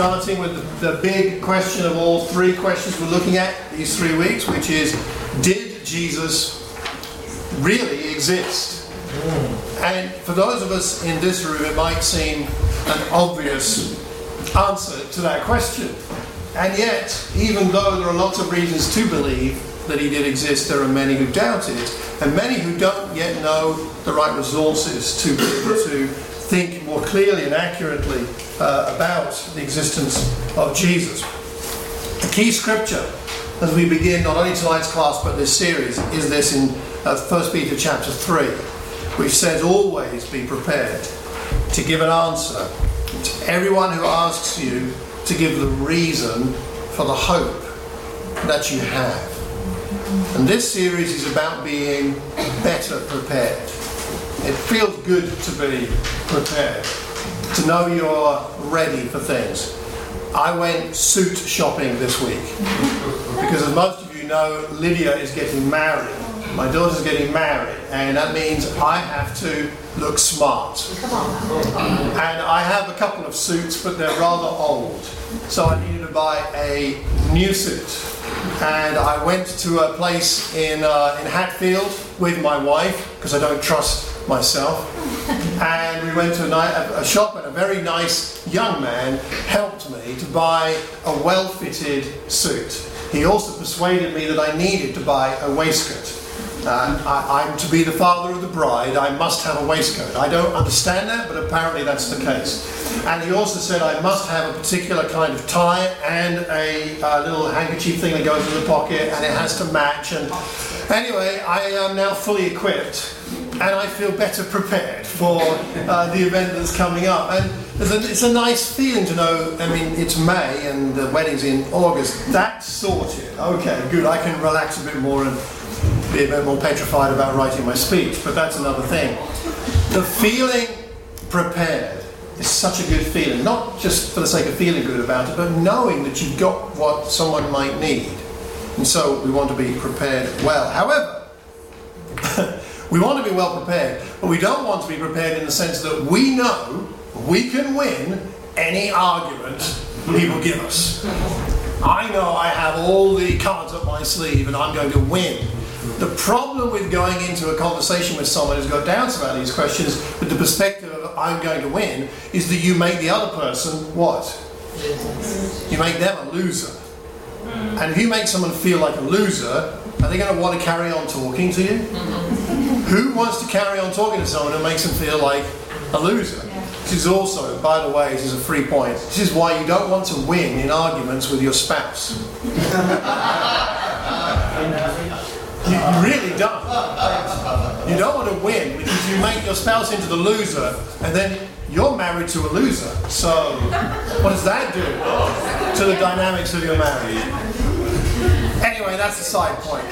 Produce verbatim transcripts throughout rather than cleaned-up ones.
starting with the, the big question of all three questions we're looking at these three weeks, which is, did Jesus really exist? And for those of us in this room, it might seem an obvious answer to that question. And yet, even though there are lots of reasons to believe that he did exist, there are many who doubt it, and many who don't yet know the right resources to be able to think more clearly and accurately uh, about the existence of Jesus. The key scripture as we begin not only tonight's class but this series is this in uh, First Peter chapter three, which says, always be prepared to give an answer to everyone who asks you to give the reason for the hope that you have. And this series is about being better prepared. It feels good to be prepared, to know you're ready for things. I went suit shopping this week because, as most of you know, Lydia is getting married. My daughter's getting married, and that means I have to look smart. And I have a couple of suits, but they're rather old. So I needed to buy a new suit. And I went to a place in uh, in Hatfield with my wife, because I don't trust myself. And we went to a, ni- a shop, and a very nice young man helped me to buy a well-fitted suit. He also persuaded me that I needed to buy a waistcoat. Uh, I, I'm to be the father of the bride, I must have a waistcoat. I don't understand that, but apparently that's the case. And he also said I must have a particular kind of tie and a uh, little handkerchief thing that goes in the pocket, and it has to match. And anyway, I am now fully equipped, and I feel better prepared for uh, the event that's coming up. And it's a, it's a nice feeling to know, I mean, it's May and the wedding's in August. That's sorted. Okay, good. I can relax a bit more and be a bit more petrified about writing my speech, but that's another thing. The feeling prepared is such a good feeling, not just for the sake of feeling good about it, but knowing that you've got what someone might need. And so we want to be prepared well. However, we want to be well prepared, but we don't want to be prepared in the sense that we know we can win any argument people give us. I know I have all the cards up my sleeve and I'm going to win. The problem with going into a conversation with someone who's got doubts about these questions with the perspective of I'm going to win is that you make the other person what? You make them a loser. And if you make someone feel like a loser, are they going to want to carry on talking to you? Who wants to carry on talking to someone who makes them feel like a loser? This is also, by the way, this is a free point. This is why you don't want to win in arguments with your spouse. You really don't. You don't want to win because you make your spouse into the loser, and then you're married to a loser. So, what does that do to the dynamics of your marriage? Anyway, that's a side point.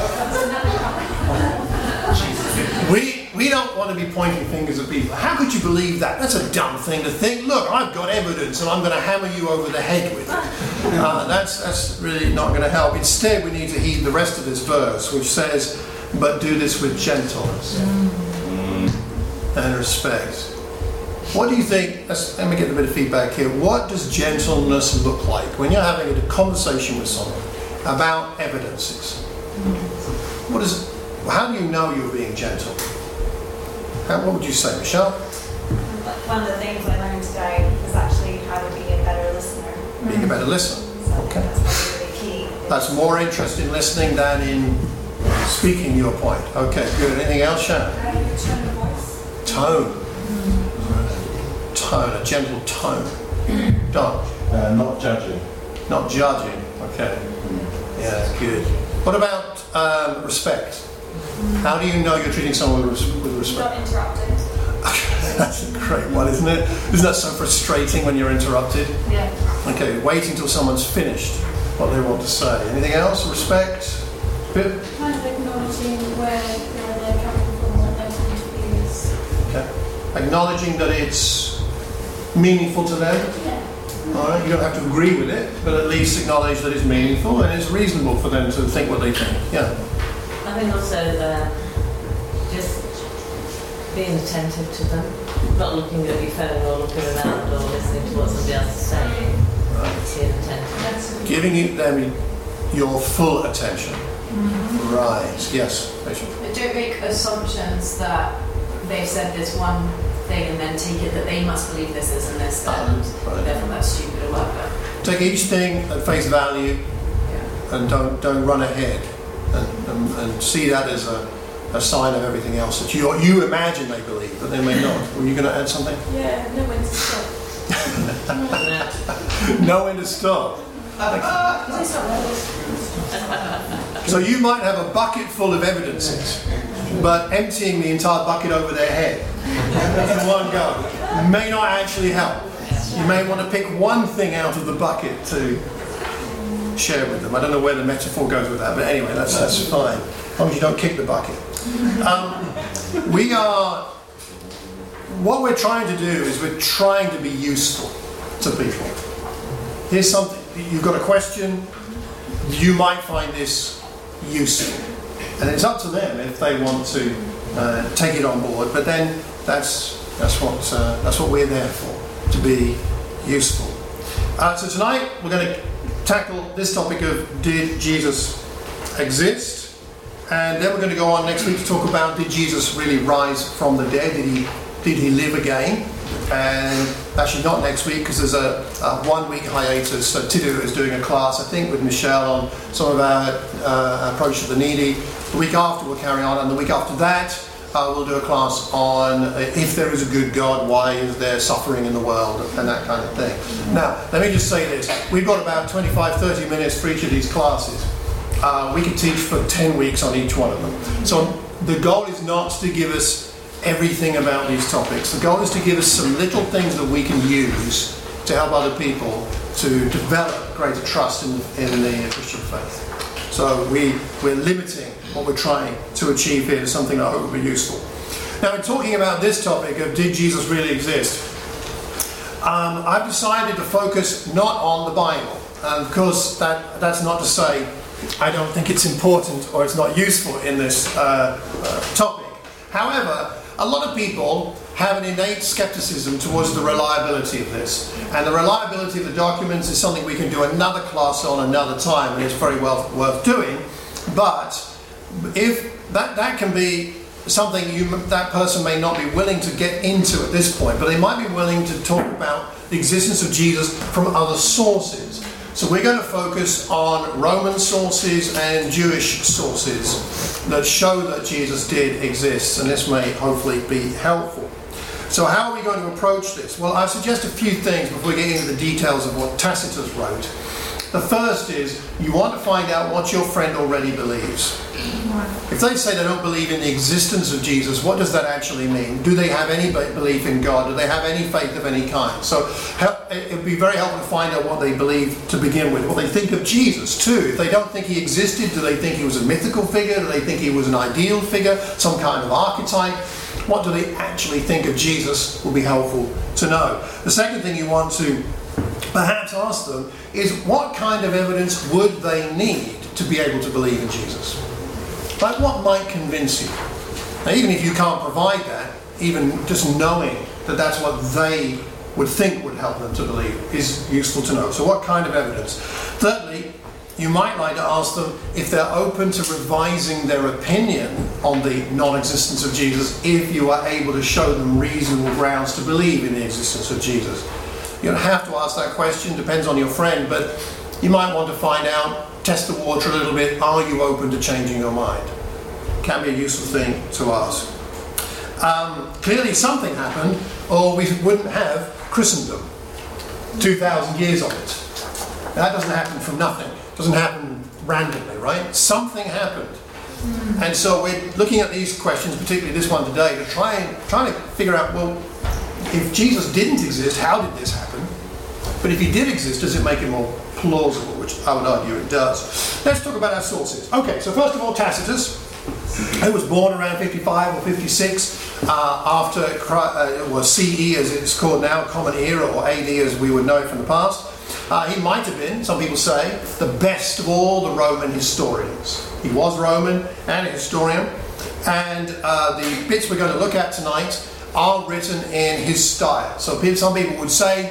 We we don't want to be pointing fingers at people. How could you believe that? That's a dumb thing to think. Look, I've got evidence and I'm going to hammer you over the head with it. Uh, that's, that's really not going to help. Instead, we need to heed the rest of this verse, which says, but do this with gentleness and respect. What do you think, let's, let me get a bit of feedback here. What does gentleness look like when you're having a conversation with someone about evidences? What is it? How do you know you're being gentle? How, what would you say, Michelle? One of the things I learned today is actually how to be a better listener. Being a better listener. So Okay. that's probably really key. That's more interest in listening than in speaking your point. Okay, good. Anything else, Shannon? How do you tone of voice? Tone. Mm-hmm. Tone, a gentle tone. Don? Uh, not judging. Not judging. Okay. Yeah, good. What about um, respect? How do you know you're treating someone with, res- with respect? Not interrupted. That's a great one, isn't it? Isn't that so frustrating when you're interrupted? Yeah. Okay, wait until someone's finished what they want to say. Anything else? Respect? Bit? Kind of acknowledging where, where they're coming from, what their point of view is. Okay. Acknowledging that it's meaningful to them. Yeah. All right, you don't have to agree with it, but at least acknowledge that it's meaningful and it's reasonable for them to think what they think. Yeah. I think also uh, just being attentive to them, not looking at your phone or looking around or listening to what somebody else is saying. Ten, ten. Giving you, them your full attention. Mm-hmm. Right. Yes. Rachel. But don't make assumptions that they've said this one thing and then take it that they must believe this, this, and this, and Right. therefore that's stupid or whatever. Take each thing at face value, Yeah. and don't don't run ahead, and, and, and see that as a, a sign of everything else that you you imagine they believe, but they may not. Were you going to add something? Yeah, know when to stop. Know when to stop. Because it's not nervous. So you might have a bucket full of evidences, but emptying the entire bucket over their head in one go may not actually help. You may want to pick one thing out of the bucket to share with them. I don't know where the metaphor goes with that, but anyway, that's that's fine. As long as you don't kick the bucket. Um, we are. What we're trying to do is we're trying to be useful to people. Here's something. You've got a question. You might find this useful, and it's up to them if they want to uh, take it on board. But then that's that's what uh, that's what we're there for, to be useful. Uh, so tonight we're going to tackle this topic of did Jesus exist, and then we're going to go on next week to talk about did Jesus really rise from the dead? Did he did he live again? And actually not next week because there's a, a one week hiatus. So Tidu is doing a class, I think, with Michelle on some of our uh, approach to the needy. The week after we'll carry on, and the week after that uh, we'll do a class on uh, if there is a good God, why is there suffering in the world, and that kind of thing. Now, let me just say this. We've got about twenty-five, thirty minutes for each of these classes. Uh, we could teach for ten weeks on each one of them. So the goal is not to give us everything about these topics. The goal is to give us some little things that we can use to help other people to develop greater trust in, in the Christian faith. So we, we're limiting what we're trying to achieve here to something I hope will be useful. Now, in talking about this topic of did Jesus really exist, um, I've decided to focus not on the Bible. And of course, that, that's not to say I don't think it's important or it's not useful in this uh, uh, topic. However, a lot of people have an innate skepticism towards the reliability of this. And the reliability of the documents is something we can do another class on another time, and it's very well worth doing. But if that, that can be something you, that person may not be willing to get into at this point, but they might be willing to talk about the existence of Jesus from other sources. So we're going to focus on Roman sources and Jewish sources that show that Jesus did exist, and this may hopefully be helpful. So how are we going to approach this? Well, I suggest a few things before we get into the details of what Tacitus wrote. The first is you want to find out what your friend already believes. If they say they don't believe in the existence of Jesus, what does that actually mean? Do they have any belief in God? Do they have any faith of any kind? So it would be very helpful to find out what they believe to begin with, what they think of Jesus too. If they don't think he existed, do they think he was a mythical figure? Do they think he was an ideal figure, some kind of archetype? What do they actually think of Jesus will be helpful to know. The second thing you want to perhaps ask them is what kind of evidence would they need to be able to believe in Jesus? Like what might convince you? Now, even if you can't provide that, even just knowing that that's what they would think would help them to believe is useful to know. So what kind of evidence? Thirdly, you might like to ask them if they're open to revising their opinion on the non-existence of Jesus if you are able to show them reasonable grounds to believe in the existence of Jesus. You don't have to ask that question, depends on your friend, but you might want to find out, test the water a little bit, are you open to changing your mind? Can be a useful thing to ask. Um, clearly something happened, or we wouldn't have Christendom. two thousand years of it. That doesn't happen from nothing. It doesn't happen randomly, right? Something happened. And so we're looking at these questions, particularly this one today, to try and try to figure out, well, if Jesus didn't exist, how did this happen? But if he did exist, does it make it more plausible? Which I would argue it does. Let's talk about our sources. Okay, so first of all, Tacitus, who was born around fifty-five or fifty-six, uh, after uh, well, C E as it's called now, Common Era, or A D as we would know it from the past. Uh, he might have been, some people say, the best of all the Roman historians. He was Roman and a historian, and uh, the bits we're going to look at tonight are written in his style. So some people would say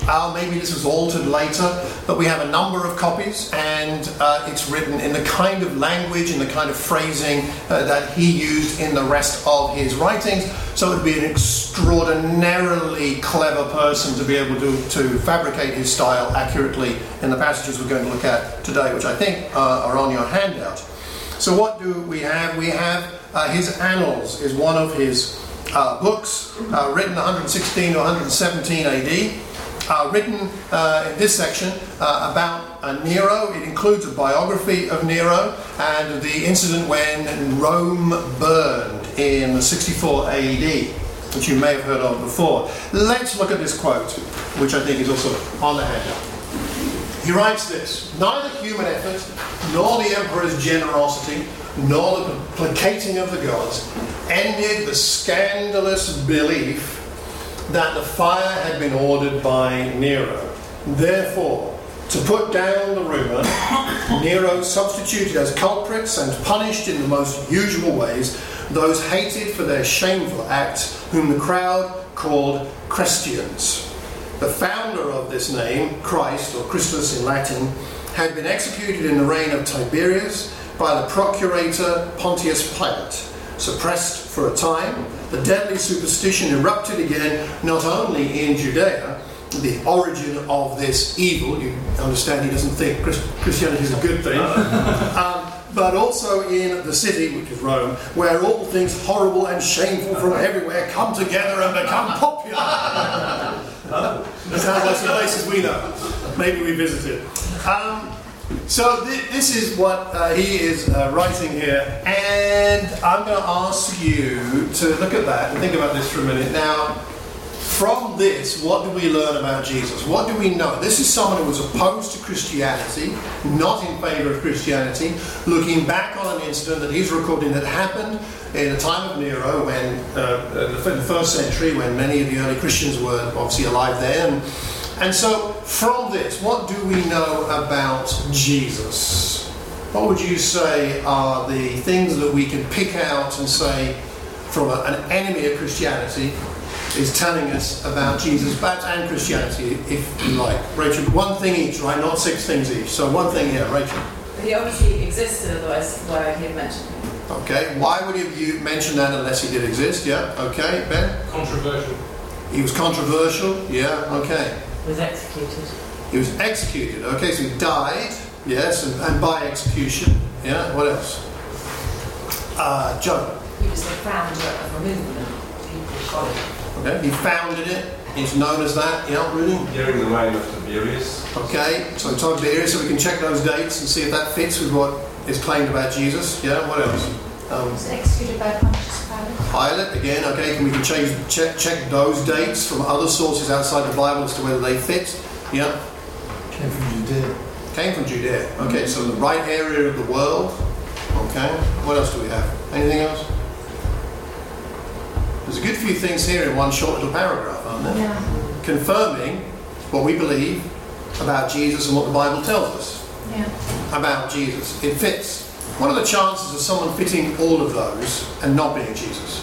Uh, maybe this was altered later, but we have a number of copies, and uh, it's written in the kind of language and the kind of phrasing uh, that he used in the rest of his writings. So it would be an extraordinarily clever person to be able to, to fabricate his style accurately in the passages we're going to look at today, which I think uh, are on your handout. So what do we have? We have uh, his Annals is one of his uh, books, uh, written one sixteen to one seventeen A D. Uh, written uh, in this section uh, about uh, Nero. It includes a biography of Nero and the incident when Rome burned in sixty-four A D, which you may have heard of before. Let's look at this quote, which I think is also on the handout. He writes this: "Neither human effort, nor the emperor's generosity, nor the placating of the gods ended the scandalous belief that the fire had been ordered by Nero. Therefore, to put down the rumour, Nero substituted as culprits and punished in the most usual ways those hated for their shameful acts, whom the crowd called Christians. The founder of this name, Christ, or Christus in Latin, had been executed in the reign of Tiberius by the procurator Pontius Pilate. Suppressed for a time, the deadly superstition erupted again, not only in Judea, the origin of this evil, you understand he doesn't think Christianity is a good thing, um, but also in the city, which is Rome, where all things horrible and shameful from everywhere come together and become popular." That sounds like some places we know. Maybe we visited. Um, So th- this is what uh, he is uh, writing here, and I'm going to ask you to look at that and think about this for a minute. Now, from this, what do we learn about Jesus? What do we know? This is someone who was opposed to Christianity, not in favour of Christianity, looking back on an incident that he's recording that happened in the time of Nero, when uh, in the first century, when many of the early Christians were obviously alive then. And so, from this, what do we know about Jesus? What would you say are the things that we can pick out and say from a, an enemy of Christianity is telling us about Jesus, but and Christianity, if you like? Rachel, one thing each, right? Not six things each. So one thing here, Rachel. He obviously existed, otherwise why would he have mentioned him? Okay, why would you mention that unless he did exist? Yeah, okay, Ben? Controversial. He was controversial, yeah, okay. Was executed. He was executed. Okay, so he died, yes, and, and by execution. Yeah, what else? Uh, Joe. He was the founder of a movement. People followed him. Okay, he founded it. He's known as that. Yeah, really. During the reign of Tiberius. Okay, so Tiberius, so we can check those dates and see if that fits with what is claimed about Jesus. Yeah, what else? Um, He was executed by Pontius Pilate. Pilate, again, okay, can we can change, check, check those dates from other sources outside the Bible as to whether they fit? Yeah? Came from Judea. Came from Judea. Okay, so the right area of the world. Okay, what else do we have? Anything else? There's a good few things here in one short little paragraph, aren't there? Yeah. Confirming what we believe about Jesus and what the Bible tells us Yeah. about Jesus. It fits. What are the chances of someone fitting all of those and not being Jesus?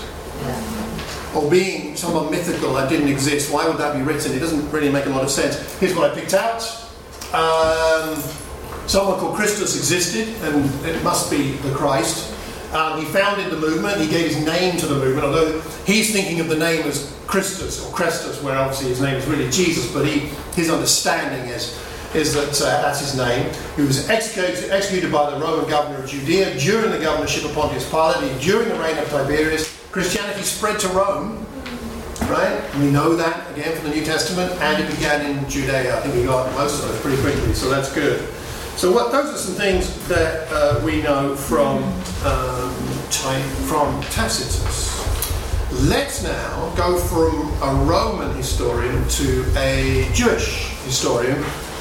Or being someone mythical that didn't exist? Why would that be written? It doesn't really make a lot of sense. Here's what I picked out. Um, someone called Christus existed, and it must be the Christ. Um, he founded the movement. He gave his name to the movement, although he's thinking of the name as Christus or Crestus, where obviously his name is really Jesus, but he, his understanding is is that uh, that's his name. He was executed, executed by the Roman governor of Judea during the governorship of Pontius Pilate, during the reign of Tiberius. Christianity spread to Rome, right? We know that, again, from the New Testament, and it began in Judea. I think we got most of those pretty quickly, so that's good. So what? Those are some things that uh, we know from, um, from Tacitus. Let's now go from a Roman historian to a Jewish historian,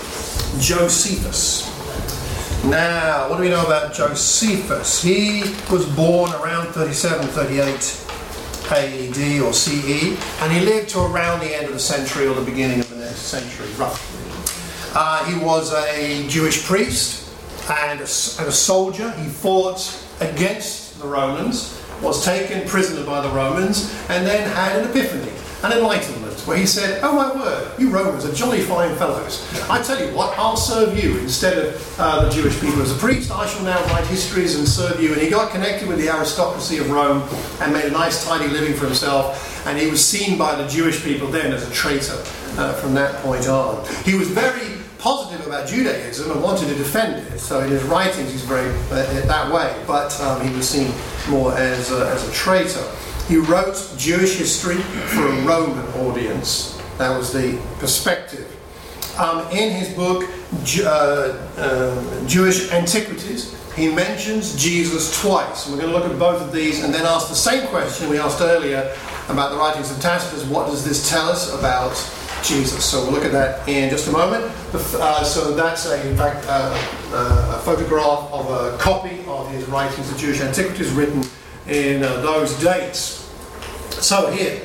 Josephus. Now, what do we know about Josephus? He was born around thirty-seven, thirty-eight A D or C E, and he lived to around the end of the century or the beginning of the next century, roughly. Uh, he was a Jewish priest and a, and a soldier. He fought against the Romans, was taken prisoner by the Romans, and then had an epiphany, an enlightenment. Romans, where he said, "Oh my word, you Romans are jolly fine fellows. I tell you what, I'll serve you instead of uh, the Jewish people. As a priest, I shall now write histories and serve you." And he got connected with the aristocracy of Rome and made a nice tidy living for himself. And he was seen by the Jewish people then as a traitor uh, from that point on. He was very positive about Judaism and wanted to defend it. So in his writings, he's very uh, that way. But um, he was seen more as a, as a traitor. He wrote Jewish history for a Roman audience. That was the perspective. Um, in his book, Ju- uh, uh, Jewish Antiquities, he mentions Jesus twice. And we're going to look at both of these and then ask the same question we asked earlier about the writings of Tacitus. What does this tell us about Jesus? So we'll look at that in just a moment. Uh, so that's, a, in fact, uh, uh, a photograph of a copy of his writings of Jewish Antiquities written in uh, those dates. So here,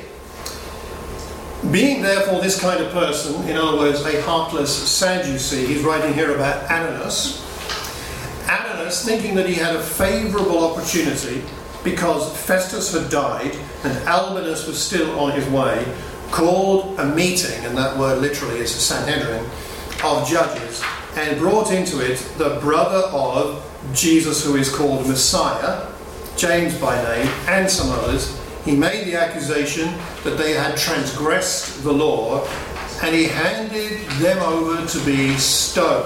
being therefore this kind of person, in other words, a heartless Sadducee, he's writing here about Ananus. Ananus, thinking that he had a favourable opportunity because Festus had died and Albinus was still on his way, called a meeting, and that word literally is a Sanhedrin, of judges, and brought into it the brother of Jesus, who is called Messiah, James by name, and some others. He made the accusation that they had transgressed the law, and he handed them over to be stoned.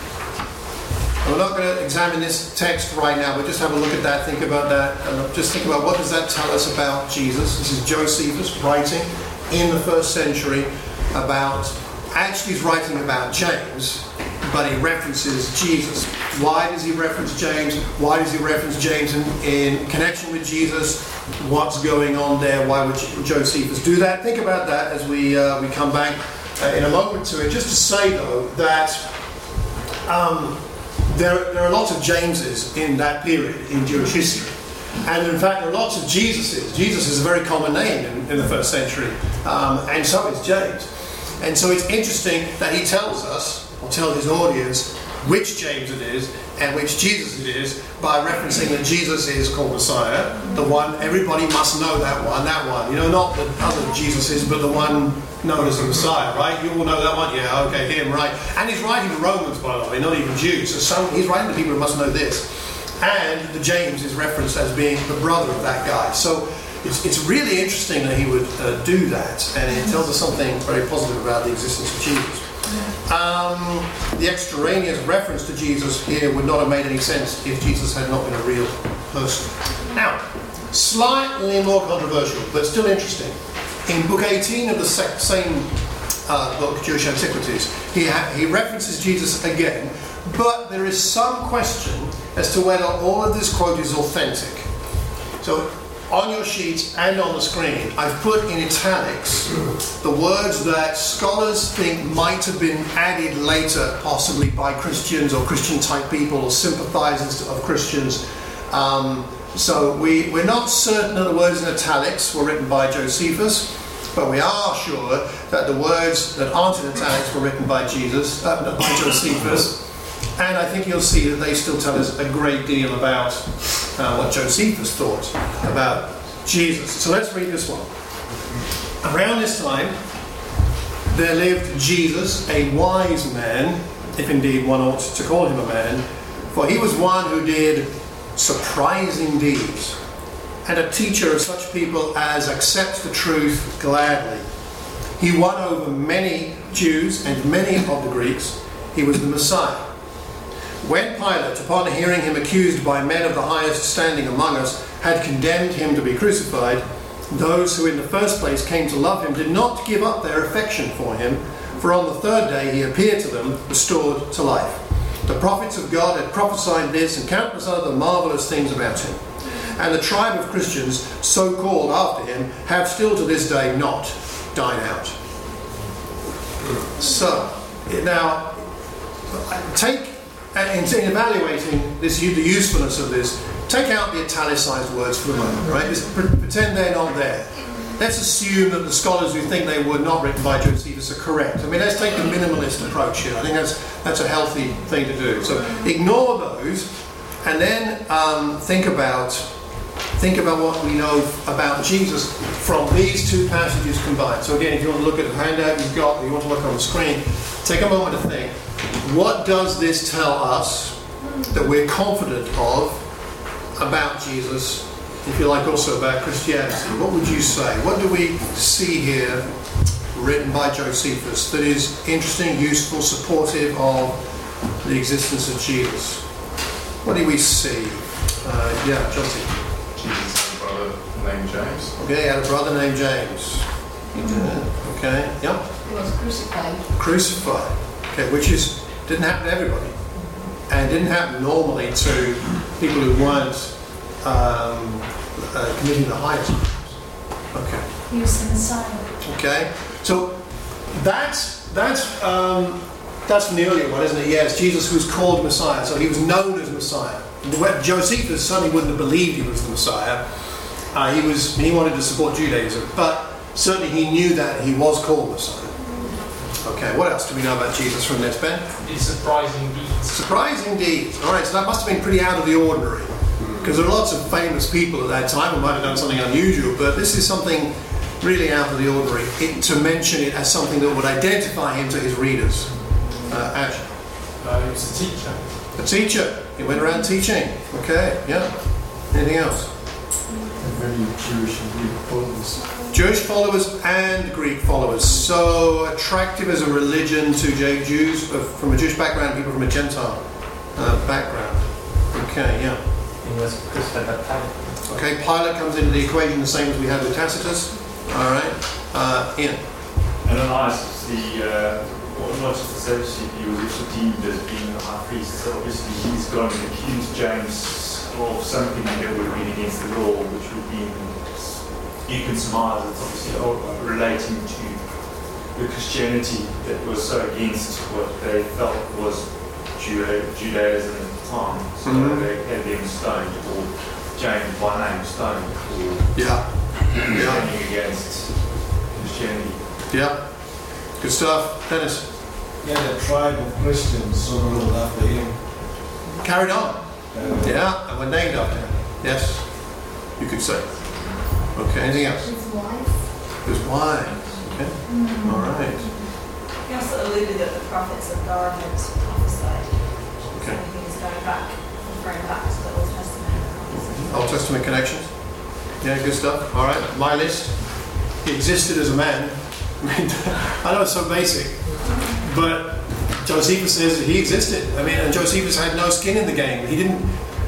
We're not going to examine this text right now, but just have a look at that, think about that, and just think about what does that tell us about Jesus. This is Josephus writing in the first century about, actually he's writing about James, but he references Jesus. Why does he reference James? Why does he reference James in, in connection with Jesus? What's going on there? Why would Josephus do that? Think about that as we uh, we come back uh, in a moment to it. Just to say though that um, there, there are lots of Jameses in that period in Jewish history. And in fact, there are lots of Jesuses. Jesus is a very common name in, in the first century, um, and so is James. And so it's interesting that he tells us, or tells his audience, which James it is and which Jesus it is by referencing that Jesus is called Messiah, the one, everybody must know that one, that one. You know, not the other Jesuses, but the one known as the Messiah, right? You all know that one? Yeah, okay, him, right. And he's writing to Romans, by the way, not even Jews. So some, he's writing to people who must know this. And the James is referenced as being the brother of that guy. So it's, it's really interesting that he would uh, do that, and it tells us something very positive about the existence of Jesus. Um, the extraneous reference to Jesus here would not have made any sense if Jesus had not been a real person. Now, slightly more controversial, but still interesting. In book eighteen of the same uh, book, Jewish Antiquities, he, ha- he references Jesus again, but there is some question as to whether all of this quote is authentic. So, on your sheets and on the screen, I've put in italics the words that scholars think might have been added later, possibly by Christians or Christian-type people or sympathizers of Christians. Um, so we, we're not certain that the words in italics were written by Josephus, but we are sure that the words that aren't in italics were written by Jesus, uh, by Josephus. And I think you'll see that they still tell us a great deal about uh, what Josephus thought about Jesus. So let's read this one. Around this time, there lived Jesus, a wise man, if indeed one ought to call him a man, for he was one who did surprising deeds, and a teacher of such people as accept the truth gladly. He won over many Jews and many of the Greeks. He was the Messiah. When Pilate, upon hearing him accused by men of the highest standing among us, had condemned him to be crucified, those who in the first place came to love him did not give up their affection for him, for on the third day he appeared to them, restored to life. The prophets of God had prophesied this and countless other marvellous things about him. And the tribe of Christians, so called after him, have still to this day not died out. So, now, take... And in evaluating this, the usefulness of this, take out the italicized words for a moment, right? Just pretend they're not there. Let's assume that the scholars who think they were not written by Josephus are correct. I mean, let's take the minimalist approach here. I think that's that's a healthy thing to do. So ignore those, and then um, think about think about what we know about Jesus from these two passages combined. So again, if you want to look at the handout you've got, or you want to look on the screen, take a moment to think, what does this tell us that we're confident of about Jesus, if you like, also about Christianity? What would you say? What do we see here written by Josephus that is interesting, useful, supportive of the existence of Jesus? What do we see? Uh, yeah, Josie. Jesus had a brother named James. Okay, he had a brother named James. Yeah. Okay, yeah. He was crucified. Crucified. Okay, which is didn't happen to everybody, and didn't happen normally to people who weren't um, uh, committing the highest crimes. Okay. He was the Messiah. Okay, so that's that's um, that's from the earlier one, isn't it? Yes, Jesus was called Messiah, so he was known as Messiah. Josephus certainly wouldn't have believed he was the Messiah. Uh, he was he wanted to support Judaism, but certainly he knew that he was called Messiah. Okay, what else do we know about Jesus from this, Ben? These surprising deeds. Surprising deeds. All right, so that must have been pretty out of the ordinary, because there are lots of famous people at that time who might have done something unusual, but this is something really out of the ordinary, it, to mention it as something that would identify him to his readers. Uh, Ash? Uh, he was a teacher. A teacher. He went around teaching. Okay, yeah. Anything else? Very Jewish and Greek followers. Jewish followers and Greek followers. So attractive as a religion to J- Jews uh, from a Jewish background, people from a Gentile uh, background. Okay, yeah. He was crucified by Pilate. Okay, Pilate comes into the equation the same as we had with Tacitus. All right. Uh, Ian. Ananias, the uh, well, not just the Sadducee, he was also deemed as being a high priest. So obviously he's gone and accused James of something that would have been against the law, which would be, you can surmise it's obviously relating to the Christianity that was so against what they felt was Juda- Judaism at the time. So Mm-hmm. they had them stoned, or James by name stoned, for Yeah. Yeah. standing against Christianity. Yeah. Good stuff. Dennis. Yeah, the tribe of Christians someone after him. Carried on. Uh, Yeah, and were named after him. Yes. You could say. Okay, anything else? His wife. His wives. Okay. All right. He also alluded that the prophets of God had prophesied. Okay. So he was going back, referring back to the Old Testament. Old Testament connections. Yeah, good stuff. All right. My list. He existed as a man. I mean, I know it's so basic, but Josephus says that he existed. I mean, and Josephus had no skin in the game. He didn't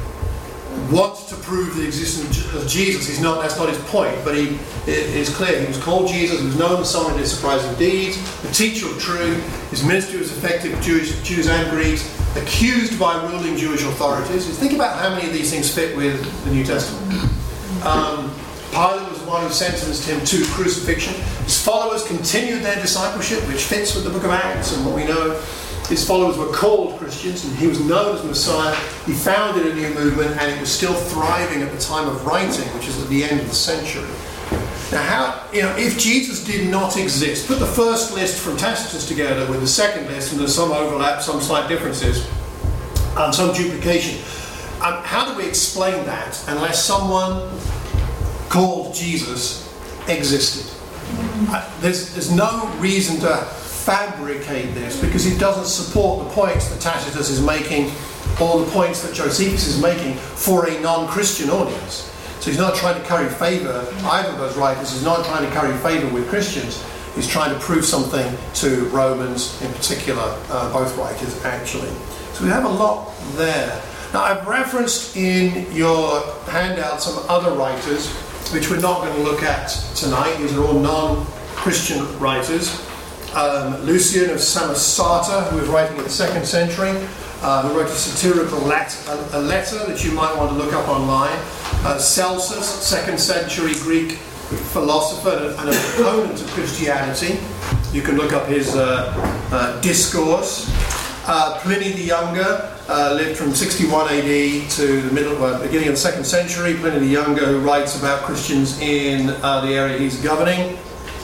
want to prove the existence of Jesus. He's not. That's not his point. But he it is clear he was called Jesus. He was known as someone who did surprising deeds, the teacher of truth. His ministry was effective for Jews, Jews and Greeks. Accused by ruling Jewish authorities. Think about how many of these things fit with the New Testament. Um, Pilate was the one who sentenced him to crucifixion. His followers continued their discipleship, which fits with the book of Acts and what we know. His followers were called Christians, and he was known as Messiah. He founded a new movement, and it was still thriving at the time of writing, which is at the end of the century. Now, how, you know, if Jesus did not exist, put the first list from Tacitus together with the second list, and there's some overlap, some slight differences, and some duplication. Um, how do we explain that unless someone called Jesus existed? Uh, there's, there's no reason to fabricate this, because it doesn't support the points that Tacitus is making or the points that Josephus is making for a non-Christian audience. So he's not trying to curry favour, either of those writers is not trying to curry favour with Christians. He's trying to prove something to Romans in particular, uh, both writers actually. So we have a lot there. Now, I've referenced in your handout some other writers which we're not going to look at tonight. These are all non-Christian writers. Um, Lucian of Samosata, who was writing in the second century, uh, who wrote a satirical lat- a, a letter that you might want to look up online. Uh, Celsus, second century Greek philosopher and an opponent of Christianity. You can look up his uh, uh, discourse. Uh, Pliny the Younger uh, lived from sixty-one A D to the middle, uh, beginning of the second century. Pliny the Younger, who writes about Christians in uh, the area he's governing.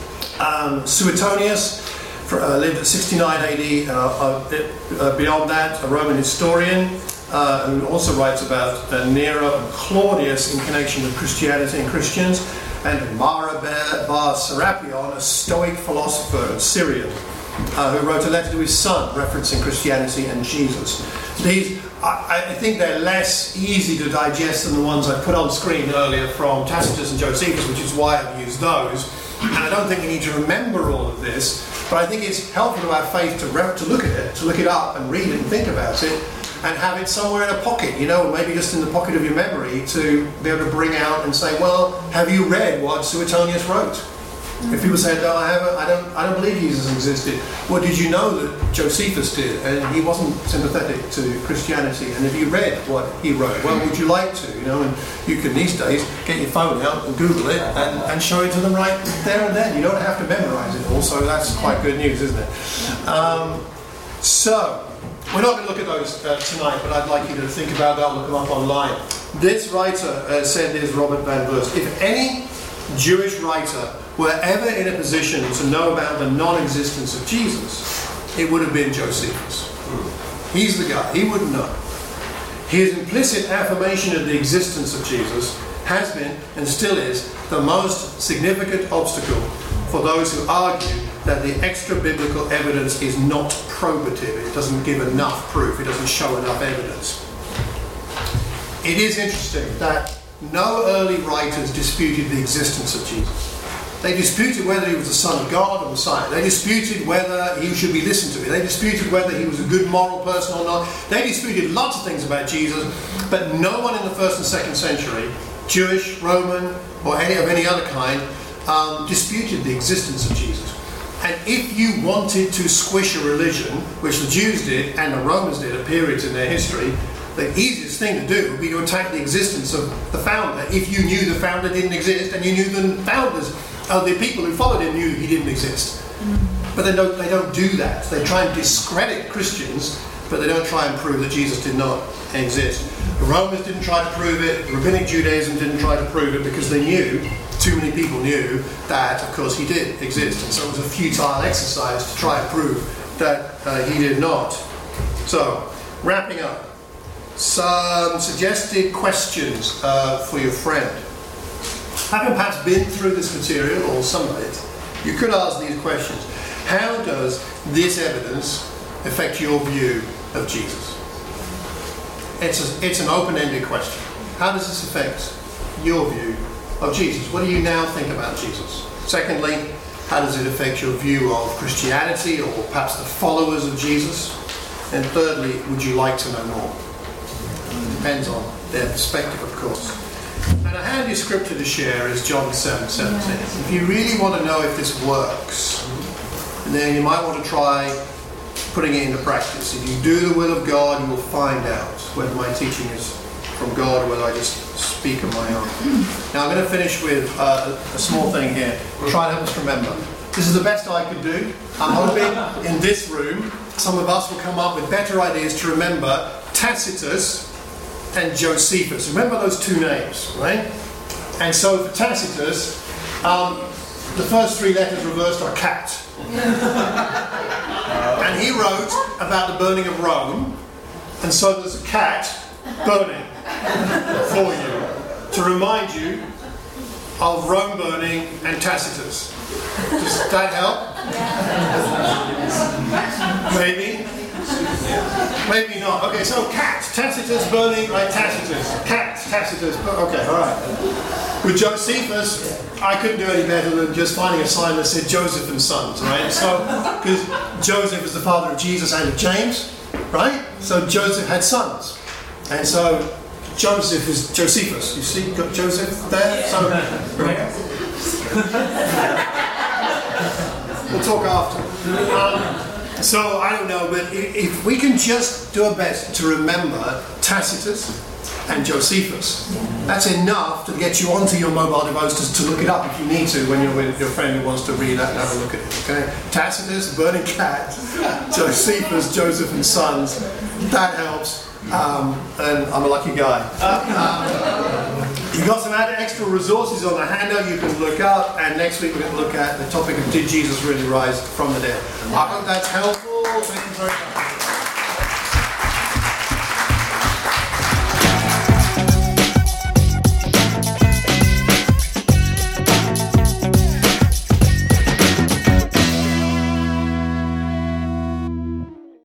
Um, Suetonius for, uh, lived at sixty-nine A D. Uh, uh, uh, beyond that, a Roman historian. uh, who also writes about uh, Nero and Claudius in connection with Christianity and Christians, and Mara bar Serapion, a Stoic philosopher of Syria, uh, who wrote a letter to his son referencing Christianity and Jesus. These, I, I think they're less easy to digest than the ones I put on screen earlier from Tacitus and Josephus, which is why I've used those. And I don't think we need to remember all of this, but I think it's helpful to our faith to, re- to look at it, to look it up and read it and think about it, and have it somewhere in a pocket, you know, maybe just in the pocket of your memory, to be able to bring out and say, well, have you read what Suetonius wrote? If people say, no, I haven't, I don't, I don't believe Jesus existed. Well, did you know that Josephus did, and he wasn't sympathetic to Christianity? And have you read what he wrote? Well, would you like to? You know, and you can these days get your phone out and Google it and, and show it to them right there and then. You don't have to memorize it all, so that's quite good news, isn't it? Um, so, we're not going to look at those uh, tonight, but I'd like you to think about that, look them up online. This writer uh, said this, Robert Van Burst, if any Jewish writer were ever in a position to know about the non-existence of Jesus, it would have been Josephus. He's the guy. He would know. His implicit affirmation of the existence of Jesus has been, and still is, the most significant obstacle for those who argue that the extra-biblical evidence is not probative. It doesn't give enough proof. It doesn't show enough evidence. It is interesting that no early writers disputed the existence of Jesus. They disputed whether he was the Son of God or Messiah. They disputed whether he should be listened to. They disputed whether he was a good moral person or not. They disputed lots of things about Jesus, but no one in the first and second century, Jewish, Roman, or any of any other kind, um, disputed the existence of Jesus. And if you wanted to squish a religion, which the Jews did and the Romans did at periods in their history, the easiest thing to do would be to attack the existence of the founder if you knew the founder didn't exist and you knew the founders, uh, the people who followed him knew he didn't exist. But they don't, they don't do that. They try and discredit Christians, but they don't try and prove that Jesus did not exist. The Romans didn't try to prove it. Rabbinic Judaism didn't try to prove it because they knew, too many people knew, that of course he did exist. And so it was a futile exercise to try and prove that uh, he did not. So, wrapping up. Some suggested questions uh, for your friend. Having perhaps been through this material, or some of it, you could ask these questions. How does this evidence affect your view of Jesus? It's, a, it's an open-ended question. How does this affect your view of Jesus? What do you now think about Jesus? Secondly, how does it affect your view of Christianity, or perhaps the followers of Jesus? And thirdly, would you like to know more? Depends on their perspective, of course. And a handy scripture to share is John seven seventeen. If you really want to know if this works, then you might want to try putting it into practice. If you do the will of God, you will find out whether my teaching is from God or whether I just speak on my own. Now I'm going to finish with uh, a small thing here. Try to help us remember. This is the best I could do. I'm hoping in this room some of us will come up with better ideas to remember Tacitus and Josephus. Remember those two names, right? And so for Tacitus, um, the first three letters reversed are cat. And he wrote about the burning of Rome, and so there's a cat burning for you to remind you of Rome burning and Tacitus. Does that help? Maybe? Maybe not. Okay, so cat, Tacitus burning, right? Tacitus. Cat, Tacitus. Okay, all right. With Josephus, I couldn't do any better than just finding a sign that said Joseph and Sons, right? So, because Joseph is the father of Jesus and of James, right? So Joseph had sons. And so Joseph is Josephus. You see got Joseph there? So, we'll talk after. Um, so, I don't know, but if we can just do our best to remember Tacitus and Josephus, that's enough to get you onto your mobile devices to look it up if you need to when you're with your friend who wants to read that and have a look at it. Okay? Tacitus, burning cat, Josephus, Joseph and Sons. That helps. Um, and I'm a lucky guy. Um, you've got some added extra resources on the handout you can look up, and next week we're going to look at the topic of did Jesus really rise from the dead. I hope that's helpful. Thank you very much.